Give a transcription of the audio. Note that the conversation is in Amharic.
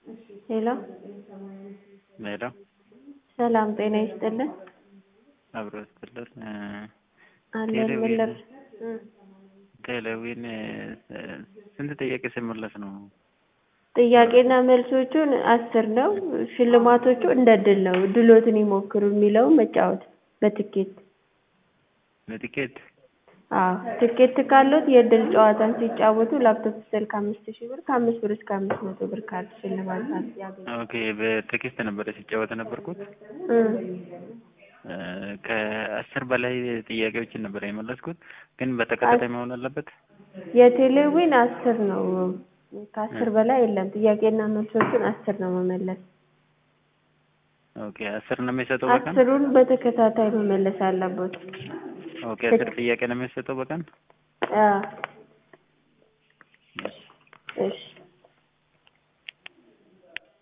ሄሎ ሜዳ ሰላም ጤና ይስጥልን። አብሮ ይስጥልን። አለን ምንድን ቴሌዊን ስንት ጥያቄ ሲመለስ ነው? ጥያቄና መልሶቹን 10 ነው። ሽልማቶቹ እንደ ድል ነው። ድሎትን ይሞክሩ የሚለው መጫወት በትኬት በቲኬት ትኬት ካሉት የድል ጨዋታን ሲጫወቱ ላፕቶፕ ስልክ 5000 ብር ከ5 ብር እስከ 500 ብር ካርድ ሽልማት ያገኛሉ። ኦኬ በቴክስት ነበር ሲጫወት ነበርኩት። ከ10 በላይ ጥያቄዎችን ነበር የመለስኩት፣ ግን በተከታታይ መሆን አለበት። የቴሌዊን 10 ነው። ከ10 በላይ የለም። ጥያቄና መልሶቹን 10 ነው መመለስ። ኦኬ 10 ነው የሚሰጠው በቀን? 10ሩን በተከታታይ መመለስ አለበት። ኦኬ 10 ጥያቄ ነው የሚሰጠው በቀን? እሺ